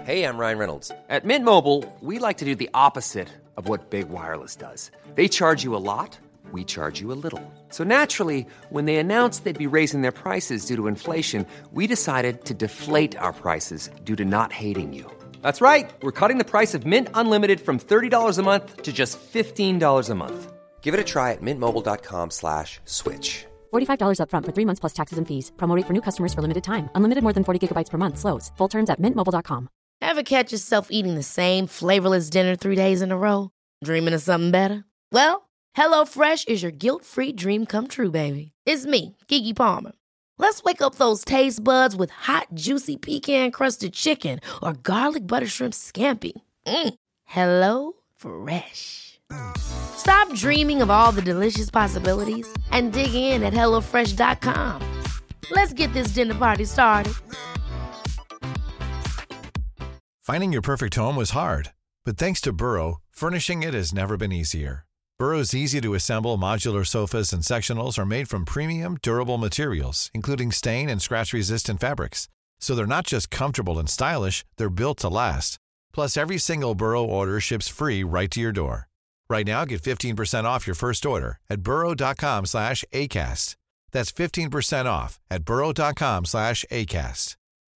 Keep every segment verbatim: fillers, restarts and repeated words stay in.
Hey, I'm Ryan Reynolds. At Mint Mobile, we like to do the opposite of what Big Wireless does. They charge you a lot, we charge you a little. So naturally, when they announced they'd be raising their prices due to inflation, we decided to deflate our prices due to not hating you. That's right. We're cutting the price of Mint Unlimited from thirty dollars a month to just fifteen dollars a month. Give it a try at mintmobile.com slash switch. forty-five dollars up front for three months plus taxes and fees. Promo rate for new customers for limited time. Unlimited more than forty gigabytes per month. Slows full terms at mint mobile dot com. Ever catch yourself eating the same flavorless dinner three days in a row? Dreaming of something better? Well, HelloFresh is your guilt-free dream come true, baby. It's me, Keke Palmer. Let's wake up those taste buds with hot, juicy pecan-crusted chicken or garlic butter shrimp scampi. Mm. Hello Fresh. Stop dreaming of all the delicious possibilities and dig in at hello fresh dot com. Let's get this dinner party started. Finding your perfect home was hard, but thanks to Burrow, furnishing it has never been easier. Burrow's easy-to-assemble modular sofas and sectionals are made from premium, durable materials, including stain and scratch-resistant fabrics. So they're not just comfortable and stylish, they're built to last. Plus, every single Burrow order ships free right to your door. Right now, get fifteen percent off your first order at burrow.com slash ACAST. That's fifteen percent off at burrow.com slash ACAST.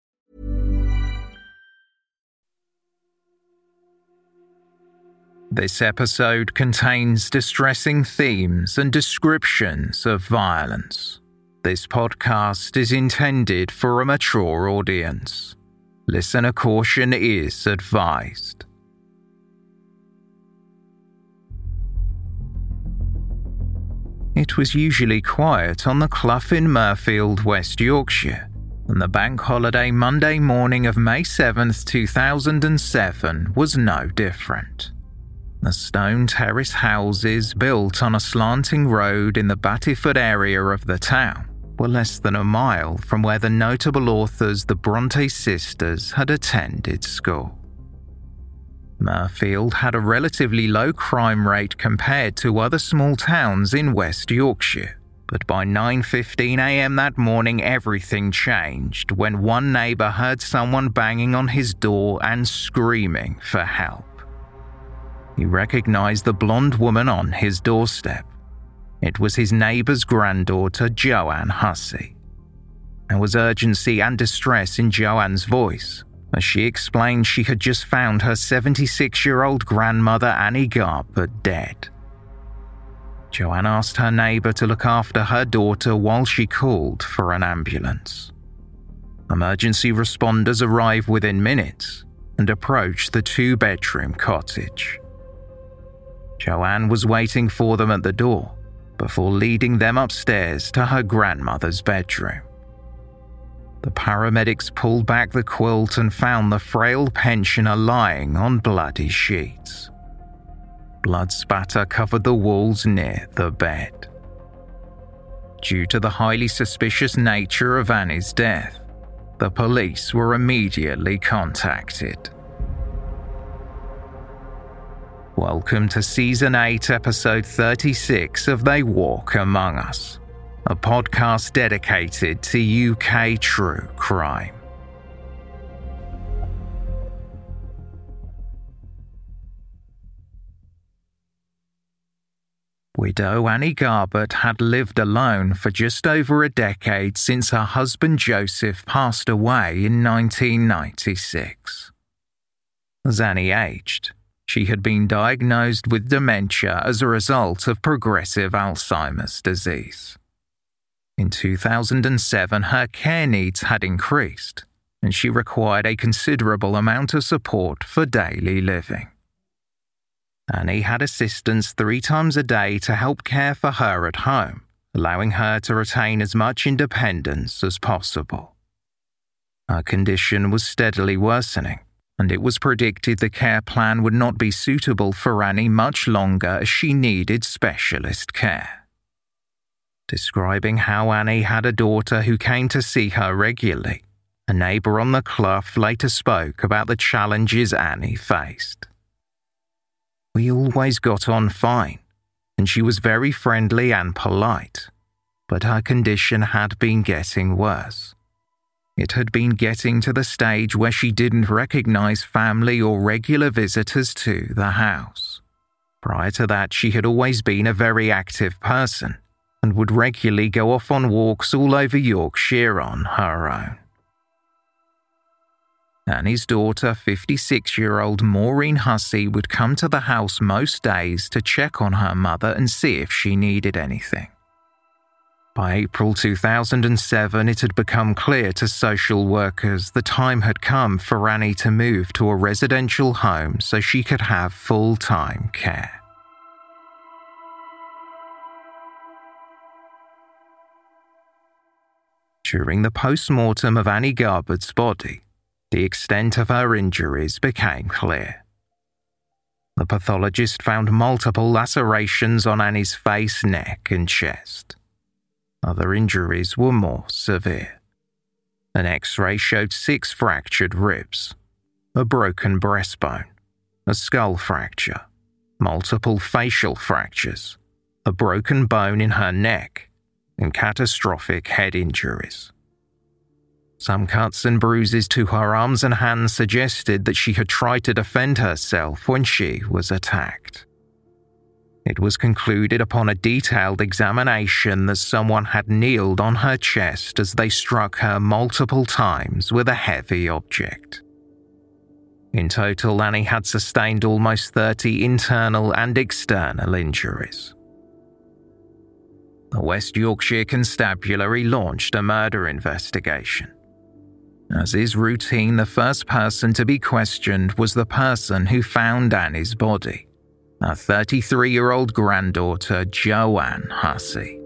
This episode contains distressing themes and descriptions of violence. This podcast is intended for a mature audience. Listener caution is advised. It was usually quiet on the Clough in Mirfield, West Yorkshire, and the bank holiday Monday morning of May seventh, two thousand seven was no different. The stone terrace houses built on a slanting road in the Battyford area of the town were less than a mile from where the notable authors the Bronte sisters had attended school. Mirfield had a relatively low crime rate compared to other small towns in West Yorkshire, but by nine fifteen a.m. that morning everything changed when one neighbour heard someone banging on his door and screaming for help. He recognised the blonde woman on his doorstep. It was his neighbour's granddaughter, Joanne Hussey. There was urgency and distress in Joanne's voice as she explained she had just found her seventy-six-year-old grandmother, Annie Garber, dead. Joanne asked her neighbour to look after her daughter while she called for an ambulance. Emergency responders arrived within minutes and approached the two-bedroom cottage. Joanne was waiting for them at the door before leading them upstairs to her grandmother's bedroom. The paramedics pulled back the quilt and found the frail pensioner lying on bloody sheets. Blood spatter covered the walls near the bed. Due to the highly suspicious nature of Annie's death, the police were immediately contacted. Welcome to Season eight, Episode thirty-six of They Walk Among Us, a podcast dedicated to U K true crime. Widow Annie Garbett had lived alone for just over a decade since her husband Joseph passed away in nineteen ninety-six. As Annie aged, she had been diagnosed with dementia as a result of progressive Alzheimer's disease. In two thousand seven, her care needs had increased, and she required a considerable amount of support for daily living. Annie had assistants three times a day to help care for her at home, allowing her to retain as much independence as possible. Her condition was steadily worsening, and it was predicted the care plan would not be suitable for Annie much longer as she needed specialist care. Describing how Annie had a daughter who came to see her regularly, a neighbour on the Clough later spoke about the challenges Annie faced. We always got on fine, and she was very friendly and polite, but her condition had been getting worse. It had been getting to the stage where she didn't recognize family or regular visitors to the house. Prior to that, she had always been a very active person and would regularly go off on walks all over Yorkshire on her own. Annie's daughter, fifty-six-year-old Maureen Hussey, would come to the house most days to check on her mother and see if she needed anything. By April two thousand seven, it had become clear to social workers the time had come for Annie to move to a residential home so she could have full-time care. During the post-mortem of Annie Garbutt's body, the extent of her injuries became clear. The pathologist found multiple lacerations on Annie's face, neck, and chest. Other injuries were more severe. An X-ray showed six fractured ribs, a broken breastbone, a skull fracture, multiple facial fractures, a broken bone in her neck, and catastrophic head injuries. Some cuts and bruises to her arms and hands suggested that she had tried to defend herself when she was attacked. It was concluded upon a detailed examination that someone had kneeled on her chest as they struck her multiple times with a heavy object. In total, Annie had sustained almost thirty internal and external injuries. The West Yorkshire Constabulary launched a murder investigation. As is routine, the first person to be questioned was the person who found Annie's body, her thirty-three-year-old granddaughter, Joanne Hussey.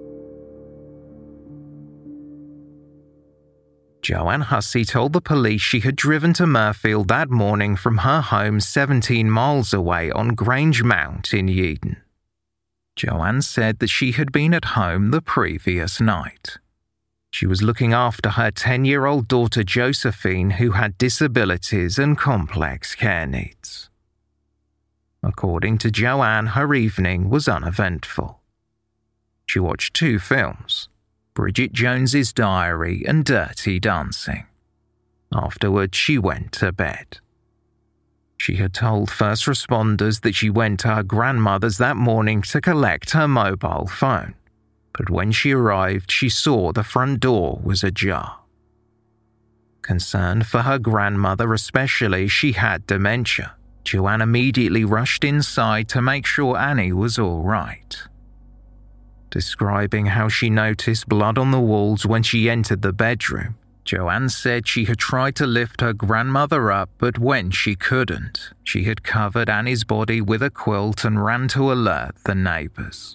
Joanne Hussey told the police she had driven to Mirfield that morning from her home seventeen miles away on Grange Mount in Yeadon. Joanne said that she had been at home the previous night. She was looking after her ten-year-old daughter Josephine, who had disabilities and complex care needs. According to Joanne, her evening was uneventful. She watched two films, Bridget Jones's Diary and Dirty Dancing. Afterwards, she went to bed. She had told first responders that she went to her grandmother's that morning to collect her mobile phone. But when she arrived, she saw the front door was ajar. Concerned for her grandmother, especially she had dementia, Joanne immediately rushed inside to make sure Annie was all right. Describing how she noticed blood on the walls when she entered the bedroom, Joanne said she had tried to lift her grandmother up, but when she couldn't, she had covered Annie's body with a quilt and ran to alert the neighbours.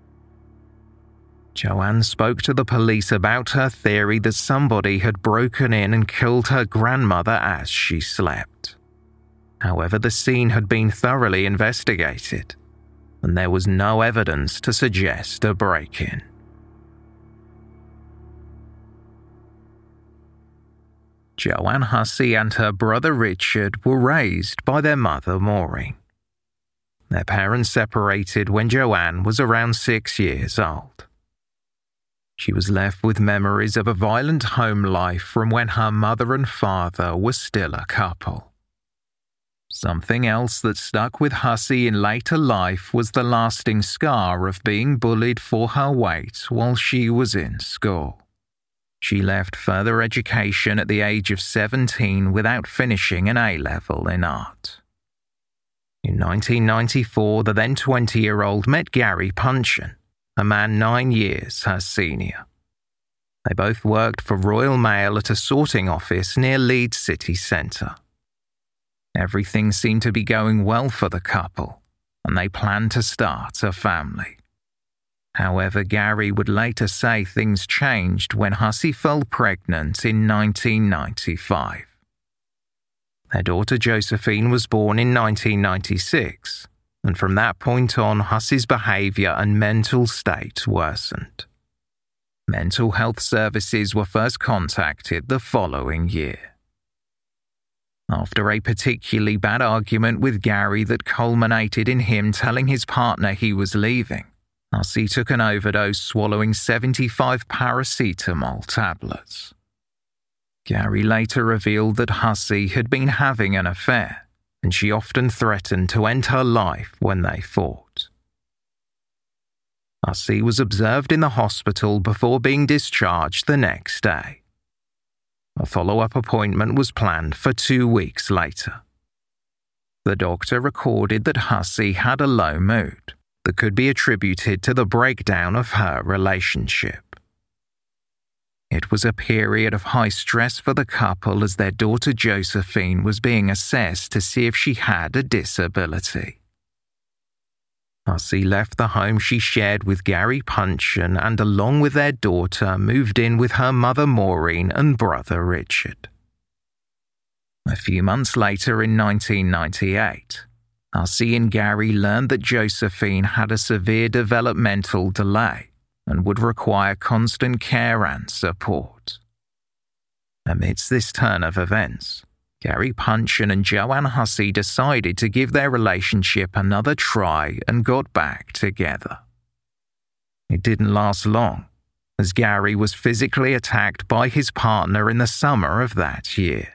Joanne spoke to the police about her theory that somebody had broken in and killed her grandmother as she slept. However, the scene had been thoroughly investigated, and there was no evidence to suggest a break-in. Joanne Hussey and her brother Richard were raised by their mother Maureen. Their parents separated when Joanne was around six years old. She was left with memories of a violent home life from when her mother and father were still a couple. Something else that stuck with Hussey in later life was the lasting scar of being bullied for her weight while she was in school. She left further education at the age of seventeen without finishing an A-level in art. In nineteen ninety-four, the then twenty-year-old met Gary Punchin, a man nine years her senior. They both worked for Royal Mail at a sorting office near Leeds city centre. Everything seemed to be going well for the couple, and they planned to start a family. However, Gary would later say things changed when Hussey fell pregnant in nineteen ninety-five. Their daughter Josephine was born in nineteen ninety-six, and from that point on, Hussey's behaviour and mental state worsened. Mental health services were first contacted the following year. After a particularly bad argument with Gary that culminated in him telling his partner he was leaving, Hussey took an overdose swallowing seventy-five paracetamol tablets. Gary later revealed that Hussey had been having an affair, and she often threatened to end her life when they fought. Hussey was observed in the hospital before being discharged the next day. A follow-up appointment was planned for two weeks later. The doctor recorded that Hussey had a low mood that could be attributed to the breakdown of her relationship. It was a period of high stress for the couple as their daughter Josephine was being assessed to see if she had a disability. Hussey left the home she shared with Gary Puncheon and, along with their daughter, moved in with her mother Maureen and brother Richard. A few months later, in nineteen ninety-eight, Hussey and Gary learned that Josephine had a severe developmental delay and would require constant care and support. Amidst this turn of events, Gary Puncheon and Joanne Hussey decided to give their relationship another try and got back together. It didn't last long, as Gary was physically attacked by his partner in the summer of that year.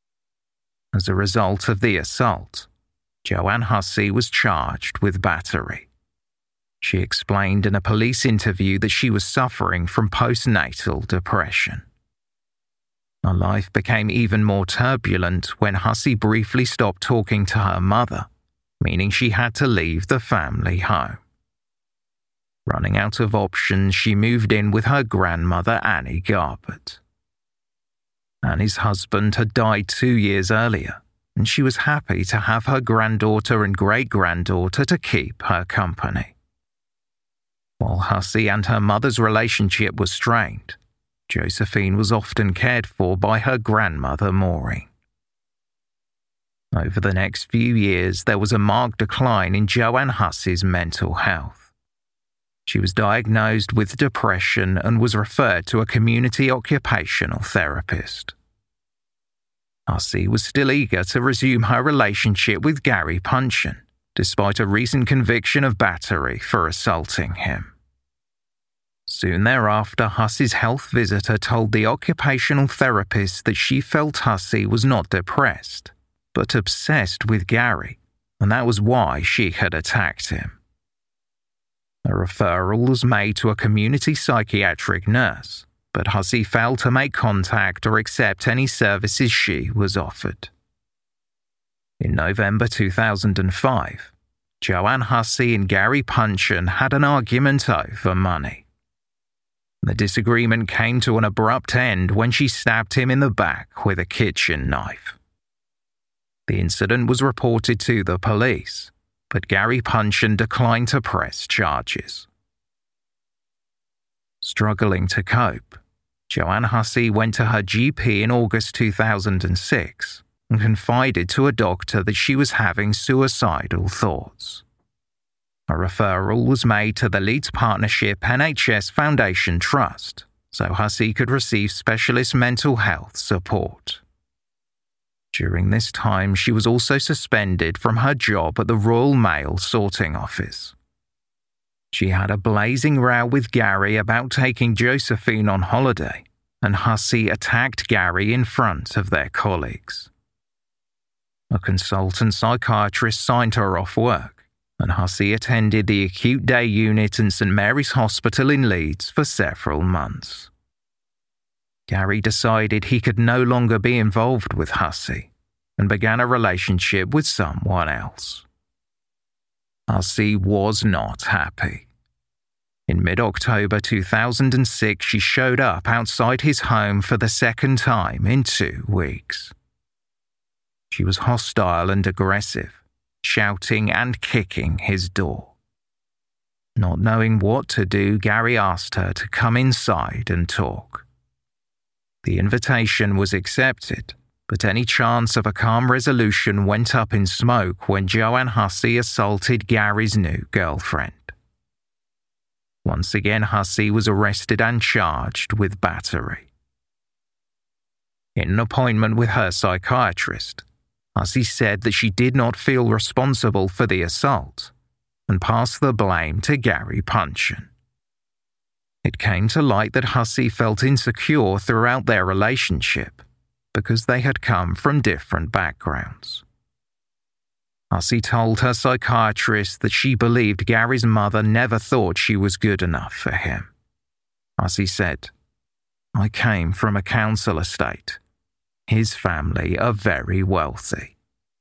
As a result of the assault, Joanne Hussey was charged with battery. She explained in a police interview that she was suffering from postnatal depression. Her life became even more turbulent when Hussey briefly stopped talking to her mother, meaning she had to leave the family home. Running out of options, she moved in with her grandmother, Annie Garbett. Annie's husband had died two years earlier, and she was happy to have her granddaughter and great-granddaughter to keep her company. While Hussey and her mother's relationship was strained, Josephine was often cared for by her grandmother Maureen. Over the next few years, there was a marked decline in Joanne Hussey's mental health. She was diagnosed with depression and was referred to a community occupational therapist. Hussey was still eager to resume her relationship with Gary Puncheon, despite a recent conviction of battery for assaulting him. Soon thereafter, Hussey's health visitor told the occupational therapist that she felt Hussey was not depressed, but obsessed with Gary, and that was why she had attacked him. A referral was made to a community psychiatric nurse, but Hussey failed to make contact or accept any services she was offered. In November two thousand five, Joanne Hussey and Gary Puncheon had an argument over money. The disagreement came to an abrupt end when she stabbed him in the back with a kitchen knife. The incident was reported to the police, but Gary Puncheon declined to press charges. Struggling to cope, Joanne Hussey went to her G P in August two thousand six and confided to a doctor that she was having suicidal thoughts. A referral was made to the Leeds Partnership N H S Foundation Trust so Hussey could receive specialist mental health support. During this time, she was also suspended from her job at the Royal Mail sorting office. She had a blazing row with Gary about taking Josephine on holiday, and Hussey attacked Gary in front of their colleagues. A consultant psychiatrist signed her off work, and Hussey attended the acute day unit in St Mary's Hospital in Leeds for several months. Gary decided he could no longer be involved with Hussey and began a relationship with someone else. Hussey was not happy. In mid-October two thousand six, she showed up outside his home for the second time in two weeks. She was hostile and aggressive, shouting and kicking his door. Not knowing what to do, Gary asked her to come inside and talk. The invitation was accepted, but any chance of a calm resolution went up in smoke when Joanne Hussey assaulted Gary's new girlfriend. Once again, Hussey was arrested and charged with battery. In an appointment with her psychiatrist, Hussey said that she did not feel responsible for the assault and passed the blame to Gary Puncheon. It came to light that Hussey felt insecure throughout their relationship because they had come from different backgrounds. Hussey told her psychiatrist that she believed Gary's mother never thought she was good enough for him. Hussey said, "I came from a council estate. His family are very wealthy."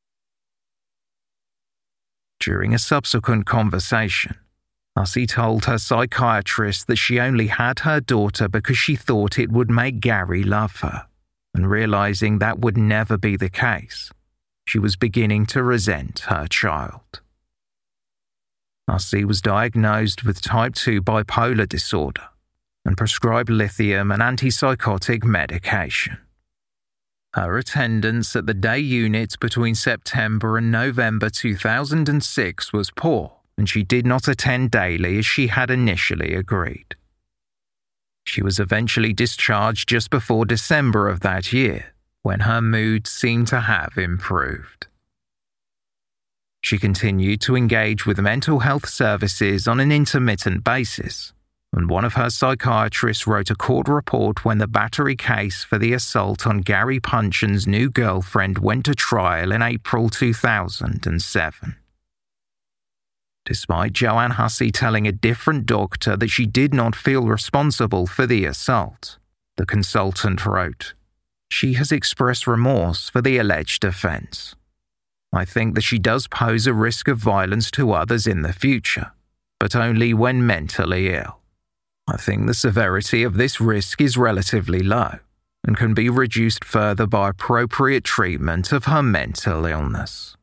During a subsequent conversation, Hussey told her psychiatrist that she only had her daughter because she thought it would make Gary love her, and realizing that would never be the case, she was beginning to resent her child. Hussey was diagnosed with type two bipolar disorder and prescribed lithium and antipsychotic medication. Her attendance at the day unit between September and November two thousand six was poor, and she did not attend daily as she had initially agreed. She was eventually discharged just before December of that year, when her mood seemed to have improved. She continued to engage with mental health services on an intermittent basis, and one of her psychiatrists wrote a court report when the battery case for the assault on Gary Punchin's new girlfriend went to trial in April two thousand seven. Despite Joanne Hussey telling a different doctor that she did not feel responsible for the assault, the consultant wrote, "She has expressed remorse for the alleged offence. I think that she does pose a risk of violence to others in the future, but only when mentally ill. I think the severity of this risk is relatively low and can be reduced further by appropriate treatment of her mental illness."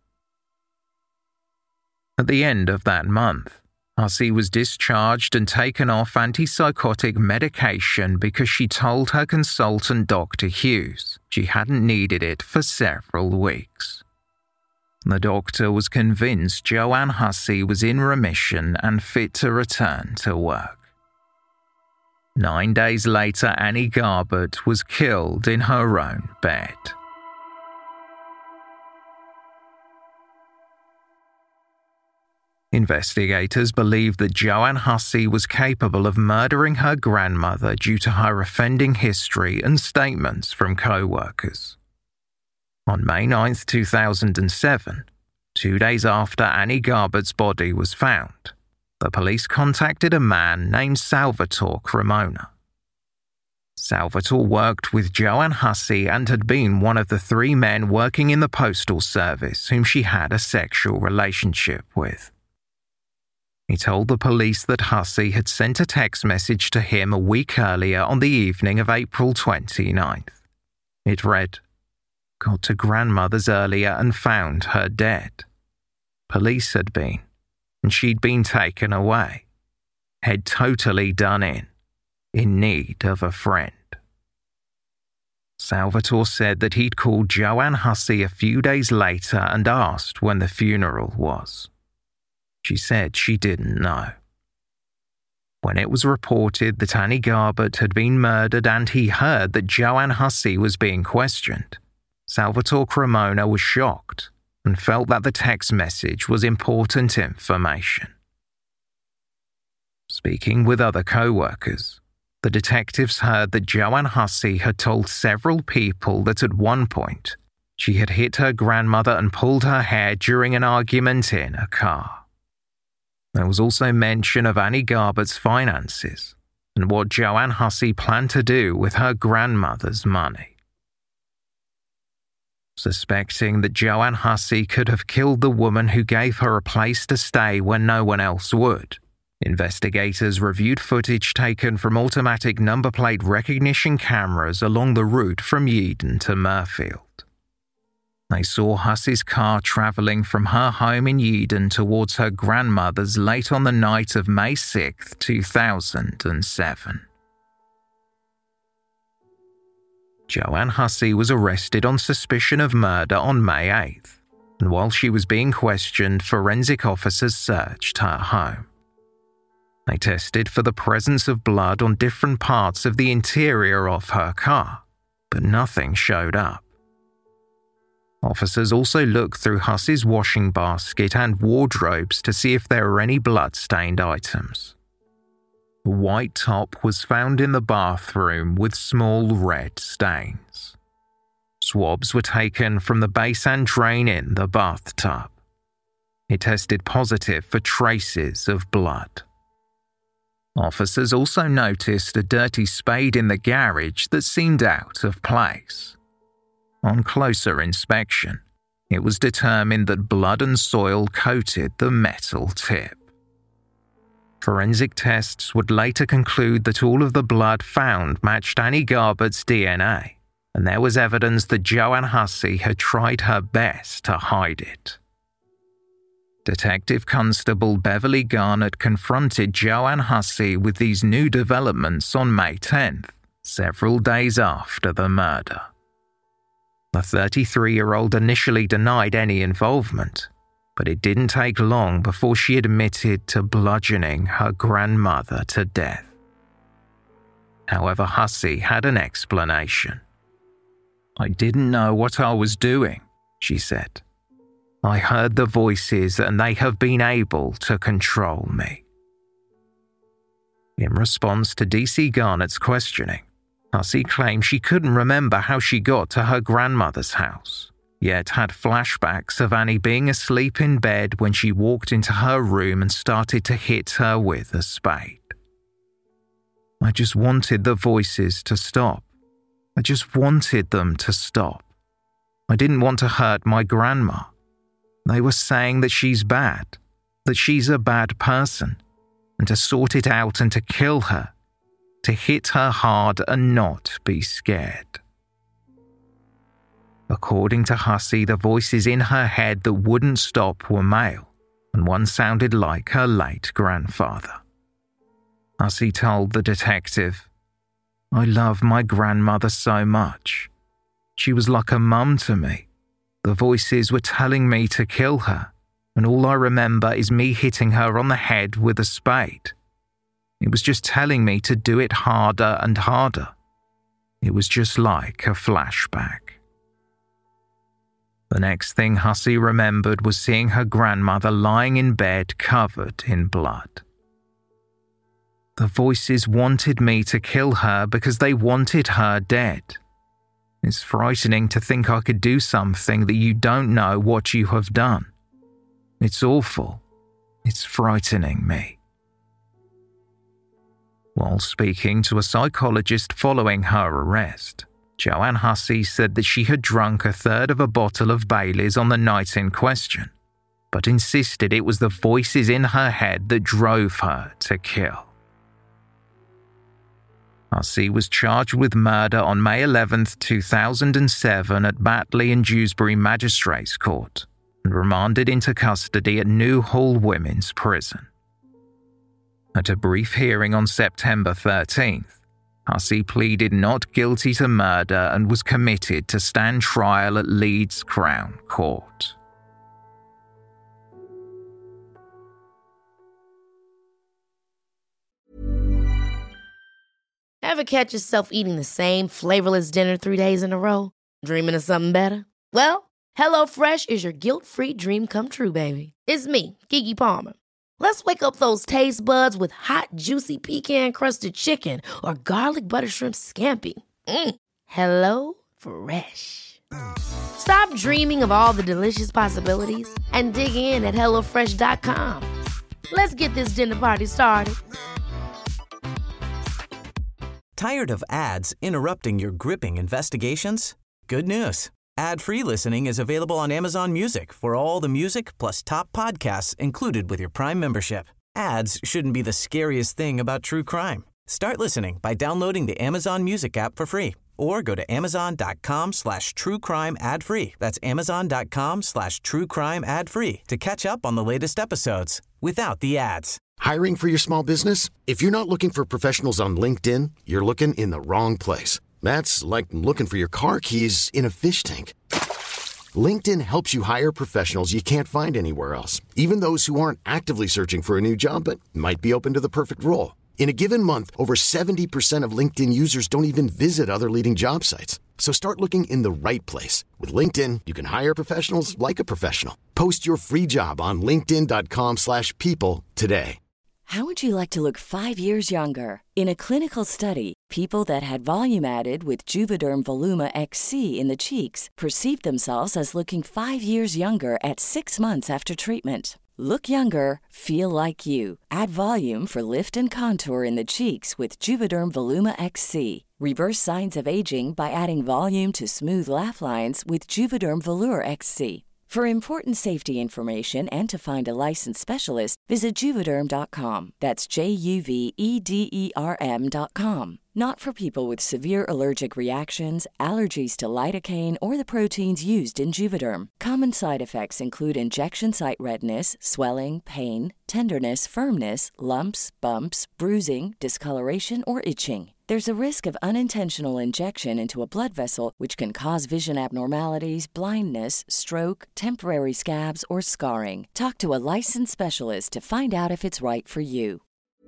At the end of that month, Hussey was discharged and taken off antipsychotic medication because she told her consultant Doctor Hughes she hadn't needed it for several weeks. The doctor was convinced Joanne Hussey was in remission and fit to return to work. Nine days later, Annie Garbett was killed in her own bed. Investigators believe that Joanne Hussey was capable of murdering her grandmother due to her offending history and statements from co-workers. On May ninth, two thousand seven, two days after Annie Garbett's body was found, the police contacted a man named Salvatore Cremona. Salvatore worked with Joanne Hussey and had been one of the three men working in the Postal Service whom she had a sexual relationship with. He told the police that Hussey had sent a text message to him a week earlier on the evening of April twenty-ninth. It read, "Got to grandmother's earlier and found her dead. Police had been, and she'd been taken away. Head totally done in. In need of a friend." Salvatore said that he'd called Joanne Hussey a few days later and asked when the funeral was. She said she didn't know. When it was reported that Annie Garbett had been murdered and he heard that Joanne Hussey was being questioned, Salvatore Cremona was shocked and felt that the text message was important information. Speaking with other co-workers, the detectives heard that Joanne Hussey had told several people that at one point she had hit her grandmother and pulled her hair during an argument in a car. There was also mention of Annie Garbett's finances and what Joanne Hussey planned to do with her grandmother's money. Suspecting that Joanne Hussey could have killed the woman who gave her a place to stay when no one else would, investigators reviewed footage taken from automatic number plate recognition cameras along the route from Yeadon to Mirfield. They saw Hussey's car travelling from her home in Yeadon towards her grandmother's late on the night of May sixth, two thousand seven. Joanne Hussey was arrested on suspicion of murder on May eighth, and while she was being questioned, forensic officers searched her home. They tested for the presence of blood on different parts of the interior of her car, but nothing showed up. Officers also looked through Hussey's washing basket and wardrobes to see if there were any blood-stained items. A white top was found in the bathroom with small red stains. swabs were taken from the base and drain in the bathtub. It tested positive for traces of blood. Officers also noticed a dirty spade in the garage that seemed out of place. On closer inspection, it was determined that blood and soil coated the metal tip. Forensic tests would later conclude that all of the blood found matched Annie Garbutt's D N A, and there was evidence that Joanne Hussey had tried her best to hide it. Detective Constable Beverly Garnett confronted Joanne Hussey with these new developments on May tenth, several days after the murder. The thirty-three-year-old initially denied any involvement, but it didn't take long before she admitted to bludgeoning her grandmother to death. However, Hussey had an explanation. "I didn't know what I was doing," she said. "I heard the voices and they have been able to control me." In response to D C Garnett's questioning, Hussey claimed she couldn't remember how she got to her grandmother's house, yet had flashbacks of Annie being asleep in bed when she walked into her room and started to hit her with a spade. "I just wanted the voices to stop. I just wanted them to stop. I didn't want to hurt my grandma. They were saying that she's bad, that she's a bad person, and to sort it out and to kill her, to hit her hard and not be scared." According to Hussey, the voices in her head that wouldn't stop were male, and one sounded like her late grandfather. Hussey told the detective, "I love my grandmother so much. She was like a mum to me. The voices were telling me to kill her, and all I remember is me hitting her on the head with a spade. It was just telling me to do it harder and harder. It was just like a flashback." The next thing Hussey remembered was seeing her grandmother lying in bed covered in blood. "The voices wanted me to kill her because they wanted her dead. It's frightening to think I could do something that you don't know what you have done. It's awful. It's frightening me." While speaking to a psychologist following her arrest, Joanne Hussey said that she had drunk a third of a bottle of Bailey's on the night in question, but insisted it was the voices in her head that drove her to kill. Hussey was charged with murder on May eleventh, two thousand seven at Batley and Dewsbury Magistrates Court and remanded into custody at Newhall Women's Prison. At a brief hearing on September thirteenth, Hussey pleaded not guilty to murder and was committed to stand trial at Leeds Crown Court. Ever catch yourself eating the same flavorless dinner three days in a row? Dreaming of something better? Well, HelloFresh is your guilt-free dream come true, baby. It's me, Keke Palmer. Let's wake up those taste buds with hot, juicy pecan-crusted chicken or garlic butter shrimp scampi. Mm. Hello Fresh. Stop dreaming of all the delicious possibilities and dig in at hello fresh dot com. Let's get this dinner party started. Tired of ads interrupting your gripping investigations? Good news. Ad-free listening is available on Amazon Music for all the music plus top podcasts included with your Prime membership. Ads shouldn't be the scariest thing about true crime. Start listening by downloading the Amazon Music app for free or go to amazon.com slash true crime ad free. That's amazon.com slash true crime ad free to catch up on the latest episodes without the ads. Hiring for your small business? If you're not looking for professionals on LinkedIn, you're looking in the wrong place. That's like looking for your car keys in a fish tank. LinkedIn helps you hire professionals you can't find anywhere else, even those who aren't actively searching for a new job but might be open to the perfect role. In a given month, over seventy percent of LinkedIn users don't even visit other leading job sites. So start looking in the right place. With LinkedIn, you can hire professionals like a professional. Post your free job on linkedin.com slash people today. How would you like to look five years younger? In a clinical study, people that had volume added with Juvederm Voluma X C in the cheeks perceived themselves as looking five years younger at six months after treatment. Look younger, feel like you. Add volume for lift and contour in the cheeks with Juvederm Voluma X C. Reverse signs of aging by adding volume to smooth laugh lines with Juvederm Volure X C. For important safety information and to find a licensed specialist, visit Juvederm dot com. That's J U V E D E R M dot com. Not for people with severe allergic reactions, allergies to lidocaine, or the proteins used in Juvederm. Common side effects include injection site redness, swelling, pain, tenderness, firmness, lumps, bumps, bruising, discoloration, or itching. There's a risk of unintentional injection into a blood vessel, which can cause vision abnormalities, blindness, stroke, temporary scabs, or scarring. Talk to a licensed specialist to find out if it's right for you.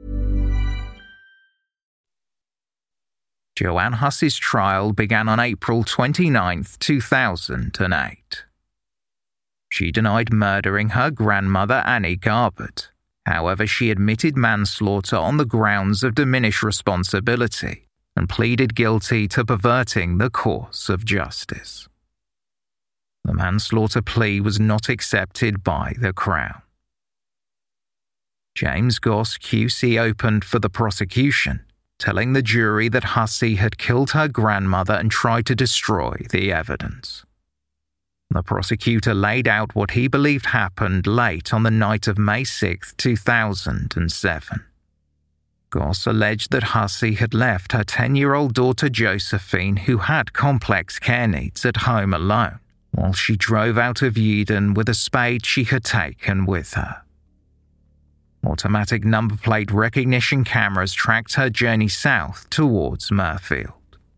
Joanne Hussey's trial began on April twenty-ninth, two thousand eight. She denied murdering her grandmother Annie Garbett. However, she admitted manslaughter on the grounds of diminished responsibility and pleaded guilty to perverting the course of justice. The manslaughter plea was not accepted by the Crown. James Goss Q C opened for the prosecution, telling the jury that Hussey had killed her grandmother and tried to destroy the evidence. The prosecutor laid out what he believed happened late on the night of May sixth, two thousand seven. Goss alleged that Hussey had left her ten-year-old daughter Josephine, who had complex care needs, at home alone, while she drove out of Eden with a spade she had taken with her. Automatic number plate recognition cameras tracked her journey south towards Mirfield.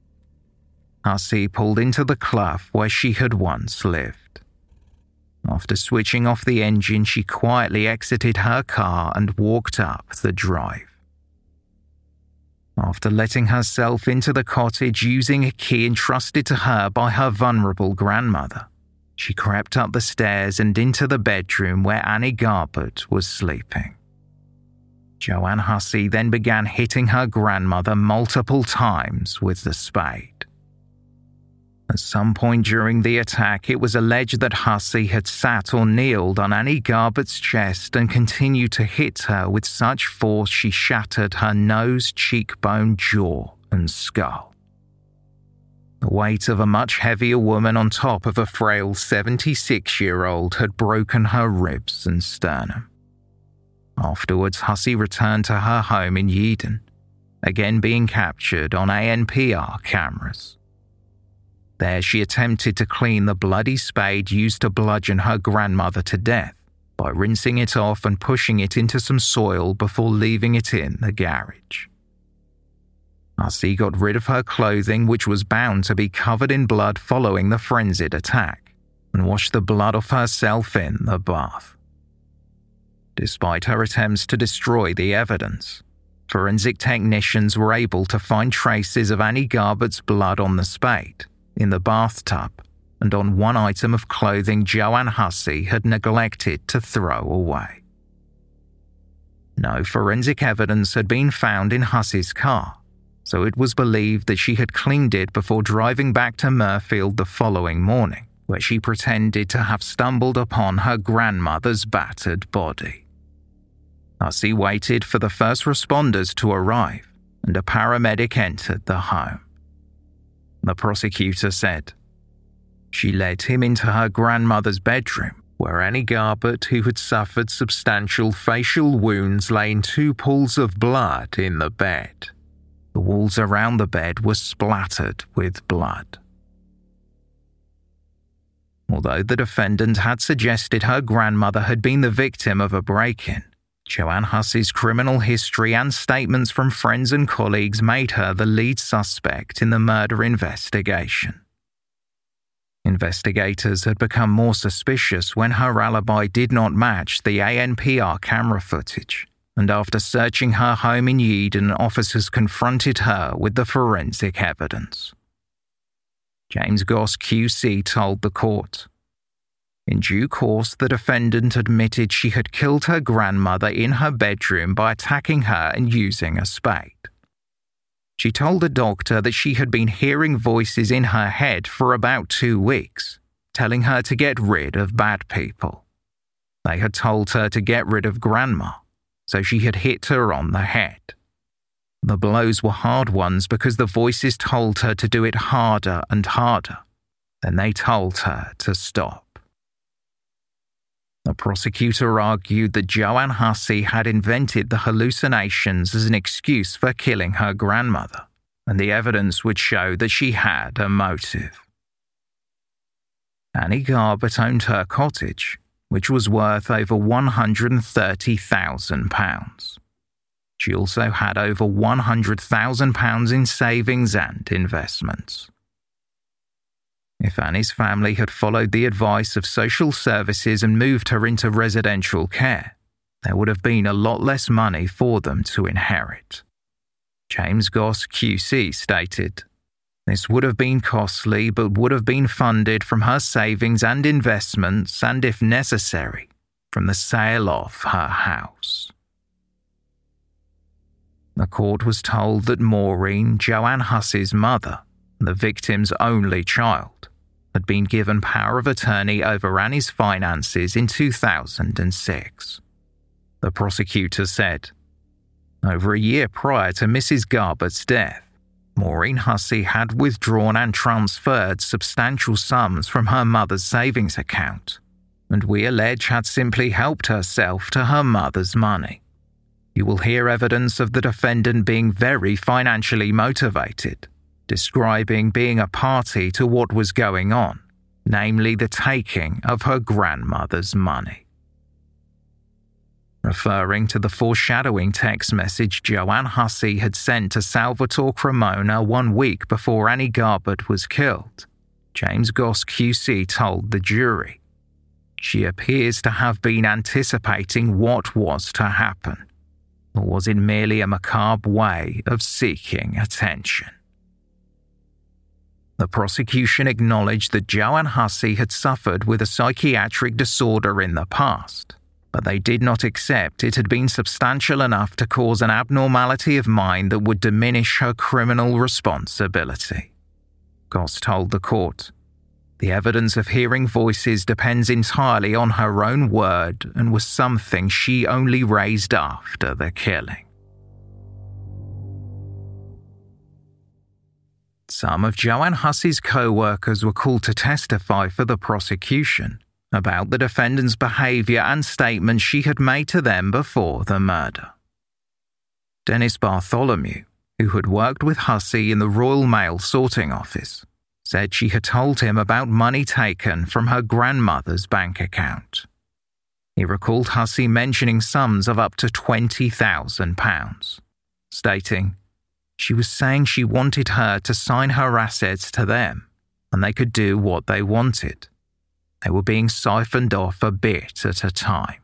Hussey pulled into the clough where she had once lived. After switching off the engine, she quietly exited her car and walked up the drive. After letting herself into the cottage using a key entrusted to her by her vulnerable grandmother, she crept up the stairs and into the bedroom where Annie Garbett was sleeping. Joanne Hussey then began hitting her grandmother multiple times with the spade. At some point during the attack, it was alleged that Hussey had sat or kneeled on Annie Garbett's chest and continued to hit her with such force she shattered her nose, cheekbone, jaw, and skull. The weight of a much heavier woman on top of a frail seventy-six-year-old had broken her ribs and sternum. Afterwards, Hussey returned to her home in Eden, again being captured on A N P R cameras. There she attempted to clean the bloody spade used to bludgeon her grandmother to death by rinsing it off and pushing it into some soil before leaving it in the garage. Hussey got rid of her clothing, which was bound to be covered in blood following the frenzied attack, and washed the blood off herself in the bath. Despite her attempts to destroy the evidence, forensic technicians were able to find traces of Annie Garbett's blood on the spade, in the bathtub, and on one item of clothing Joanne Hussey had neglected to throw away. No forensic evidence had been found in Hussey's car, so it was believed that she had cleaned it before driving back to Mirfield the following morning, where she pretended to have stumbled upon her grandmother's battered body. Hussey waited for the first responders to arrive, and a paramedic entered the home. The prosecutor said, "She led him into her grandmother's bedroom, where Annie Garbett, who had suffered substantial facial wounds, lay in two pools of blood in the bed. The walls around the bed were splattered with blood." Although the defendant had suggested her grandmother had been the victim of a break-in, Joanne Hussey's criminal history and statements from friends and colleagues made her the lead suspect in the murder investigation. Investigators had become more suspicious when her alibi did not match the A N P R camera footage, and after searching her home in Eden, officers confronted her with the forensic evidence. James Goss Q C told the court, In due course, the defendant admitted she had killed her grandmother in her bedroom by attacking her and using a spade. She told the doctor that she had been hearing voices in her head for about two weeks, telling her to get rid of bad people. They had told her to get rid of Grandma, so she had hit her on the head. The blows were hard ones because the voices told her to do it harder and harder. Then they told her to stop. The prosecutor argued that Joanne Hussey had invented the hallucinations as an excuse for killing her grandmother, and the evidence would show that she had a motive. Annie Garbutt owned her cottage, which was worth over one hundred thirty thousand pounds. She also had over one hundred thousand pounds in savings and investments. If Annie's family had followed the advice of social services and moved her into residential care, there would have been a lot less money for them to inherit. James Goss Q C stated, "This would have been costly but would have been funded from her savings and investments and, if necessary, from the sale of her house." The court was told that Maureen, Joanne Hussey's mother, the victim's only child, had been given power of attorney over Annie's finances in two thousand six. The prosecutor said, "Over a year prior to Missus Garbutt's death, Maureen Hussey had withdrawn and transferred substantial sums from her mother's savings account, and we allege had simply helped herself to her mother's money. You will hear evidence of the defendant being very financially motivated, describing being a party to what was going on, namely the taking of her grandmother's money." Referring to the foreshadowing text message Joanne Hussey had sent to Salvatore Cremona one week before Annie Garbutt was killed, James Goss Q C told the jury, "She appears to have been anticipating what was to happen, or was it merely a macabre way of seeking attention?" The prosecution acknowledged that Joanne Hussey had suffered with a psychiatric disorder in the past, but they did not accept it had been substantial enough to cause an abnormality of mind that would diminish her criminal responsibility. Goss told the court, "The evidence of hearing voices depends entirely on her own word and was something she only raised after the killing." Some of Joanne Hussey's co-workers were called to testify for the prosecution about the defendant's behaviour and statements she had made to them before the murder. Dennis Bartholomew, who had worked with Hussey in the Royal Mail sorting office, said she had told him about money taken from her grandmother's bank account. He recalled Hussey mentioning sums of up to twenty thousand pounds, stating, "She was saying she wanted her to sign her assets to them, and they could do what they wanted. They were being siphoned off a bit at a time."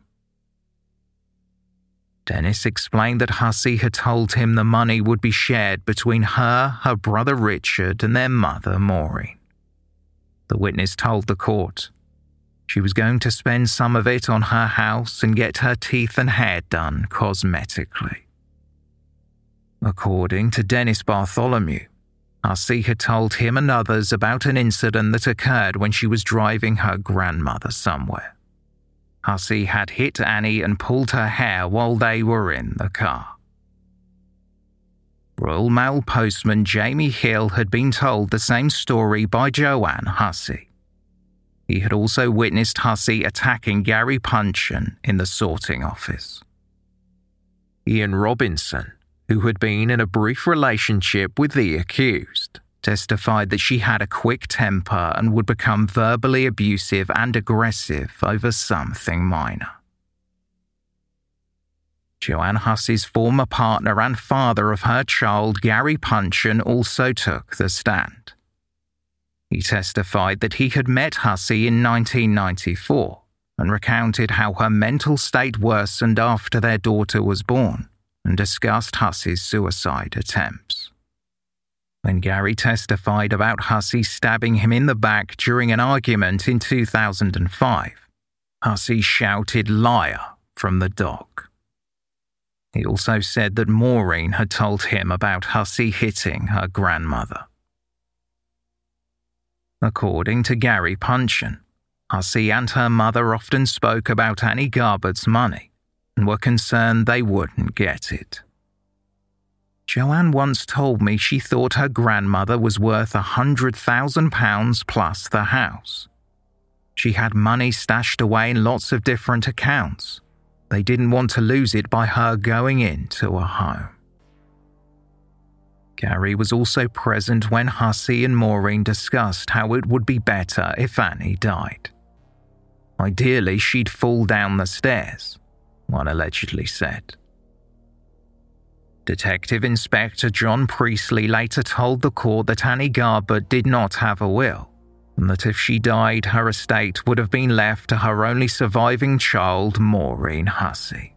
Dennis explained that Hussey had told him the money would be shared between her, her brother Richard, and their mother Maureen. The witness told the court, "She was going to spend some of it on her house and get her teeth and hair done cosmetically." According to Dennis Bartholomew, Hussey had told him and others about an incident that occurred when she was driving her grandmother somewhere. Hussey had hit Annie and pulled her hair while they were in the car. Royal Mail postman Jamie Hill had been told the same story by Joanne Hussey. He had also witnessed Hussey attacking Gary Puncheon in the sorting office. Ian Robinson, who had been in a brief relationship with the accused, testified that she had a quick temper and would become verbally abusive and aggressive over something minor. Joanne Hussey's former partner and father of her child, Gary Puncheon, also took the stand. He testified that he had met Hussey in nineteen ninety-four and recounted how her mental state worsened after their daughter was born, and discussed Hussey's suicide attempts. When Gary testified about Hussey stabbing him in the back during an argument in two thousand five, Hussey shouted "liar" from the dock. He also said that Maureen had told him about Hussey hitting her grandmother. According to Gary Puncheon, Hussey and her mother often spoke about Annie Garbutt's money and were concerned they wouldn't get it. Joanne once told me she thought her grandmother was worth a hundred thousand pounds plus the house. She had money stashed away in lots of different accounts. They didn't want to lose it by her going into a home. Gary was also present when Hussey and Maureen discussed how it would be better if Annie died. Ideally, she'd fall down the stairs, one allegedly said. Detective Inspector John Priestley later told the court that Annie Garbutt did not have a will, and that if she died, her estate would have been left to her only surviving child, Maureen Hussey.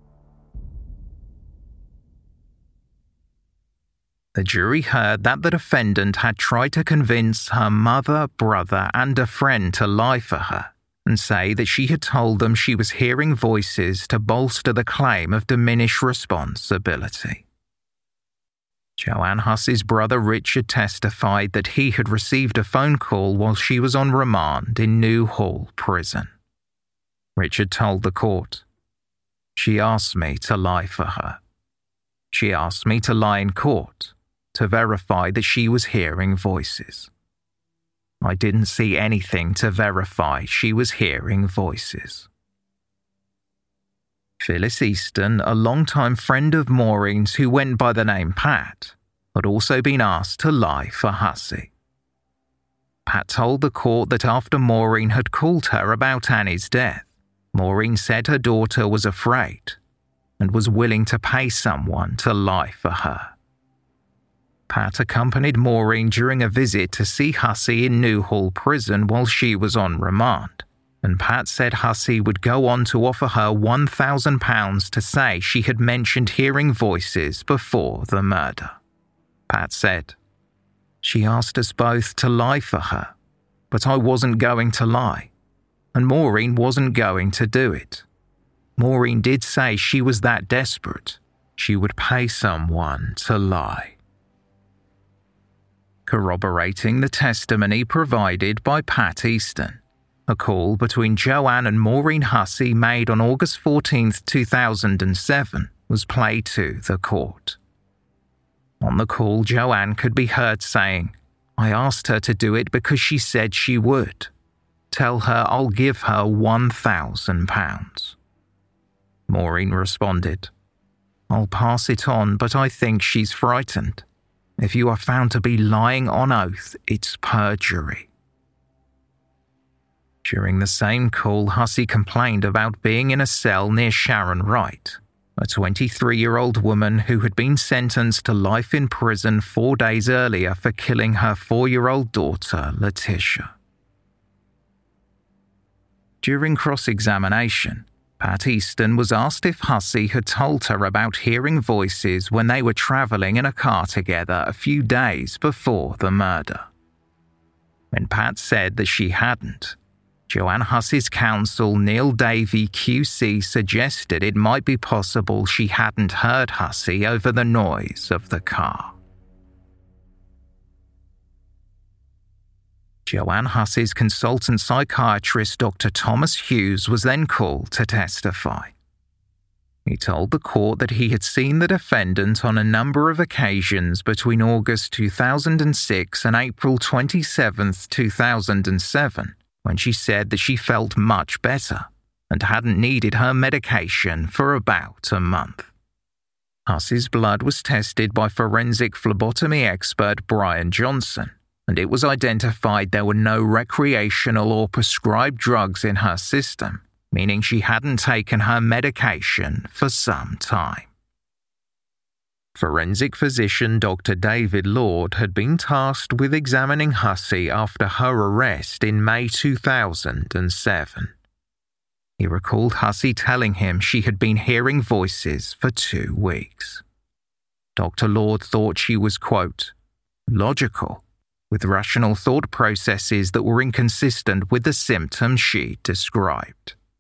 The jury heard that the defendant had tried to convince her mother, brother, and a friend to lie for her and say that she had told them she was hearing voices to bolster the claim of diminished responsibility. Joanne Hussey's brother Richard testified that he had received a phone call while she was on remand in Newhall Prison. Richard told the court, "She asked me to lie for her. She asked me to lie in court to verify that she was hearing voices. I didn't see anything to verify she was hearing voices." Phyllis Easton, a longtime friend of Maureen's who went by the name Pat, had also been asked to lie for Hussey. Pat told the court that after Maureen had called her about Annie's death, Maureen said her daughter was afraid and was willing to pay someone to lie for her. Pat accompanied Maureen during a visit to see Hussey in Newhall Prison while she was on remand, and Pat said Hussey would go on to offer her one thousand pounds to say she had mentioned hearing voices before the murder. Pat said, "She asked us both to lie for her, but I wasn't going to lie, and Maureen wasn't going to do it. Maureen did say she was that desperate, she would pay someone to lie." Corroborating the testimony provided by Pat Easton, a call between Joanne and Maureen Hussey made on August fourteenth, two thousand seven was played to the court. On the call, Joanne could be heard saying, "I asked her to do it because she said she would. Tell her I'll give her one thousand pounds. Maureen responded, "I'll pass it on, but I think she's frightened. If you are found to be lying on oath, it's perjury." During the same call, Hussey complained about being in a cell near Sharon Wright, a twenty-three-year-old woman who had been sentenced to life in prison four days earlier for killing her four-year-old daughter, Letitia. During cross-examination, Pat Easton was asked if Hussey had told her about hearing voices when they were travelling in a car together a few days before the murder. When Pat said that she hadn't, Joanne Hussey's counsel Neil Davey Q C suggested it might be possible she hadn't heard Hussey over the noise of the car. Joanne Hussey's consultant psychiatrist Doctor Thomas Hughes was then called to testify. He told the court that he had seen the defendant on a number of occasions between August two thousand six and April twenty-seventh, two thousand seven, when she said that she felt much better and hadn't needed her medication for about a month. Hussey's blood was tested by forensic phlebotomy expert Brian Johnson, and it was identified there were no recreational or prescribed drugs in her system, meaning she hadn't taken her medication for some time. Forensic physician Doctor David Lord had been tasked with examining Hussey after her arrest in May two thousand seven. He recalled Hussey telling him she had been hearing voices for two weeks. Doctor Lord thought she was, quote, logical, with rational thought processes that were inconsistent with the symptoms she described.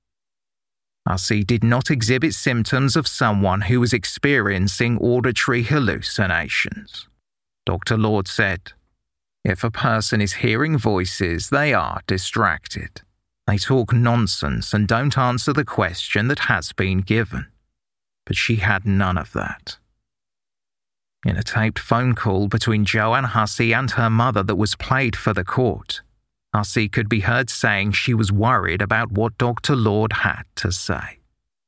Hussey did not exhibit symptoms of someone who was experiencing auditory hallucinations. Doctor Lord said, "If a person is hearing voices, they are distracted. They talk nonsense and don't answer the question that has been given." But she had none of that. In a taped phone call between Joanne Hussey and her mother that was played for the court, Hussey could be heard saying she was worried about what Doctor Lord had to say.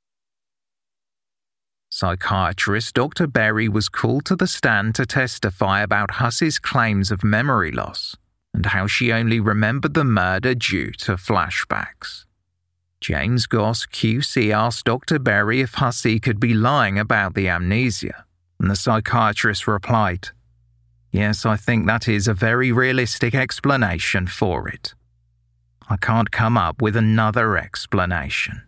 Psychiatrist Doctor Berry was called to the stand to testify about Hussey's claims of memory loss and how she only remembered the murder due to flashbacks. James Goss, Q C, asked Doctor Berry if Hussey could be lying about the amnesia, and the psychiatrist replied, "Yes, I think that is a very realistic explanation for it. I can't come up with another explanation."